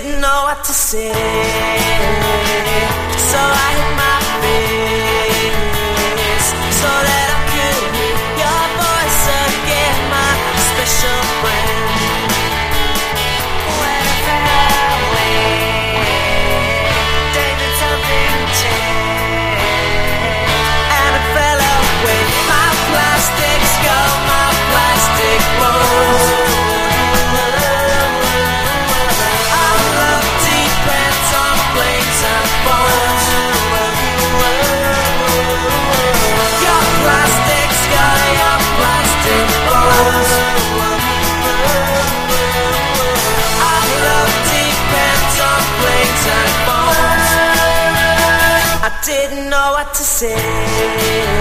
didn't know what to say, so I hit my face so that I could hear your voice again, my special friend. When I fell away, David, something changed, and I fell away. My plastic skull, my plastic bones. I didn't know what to say.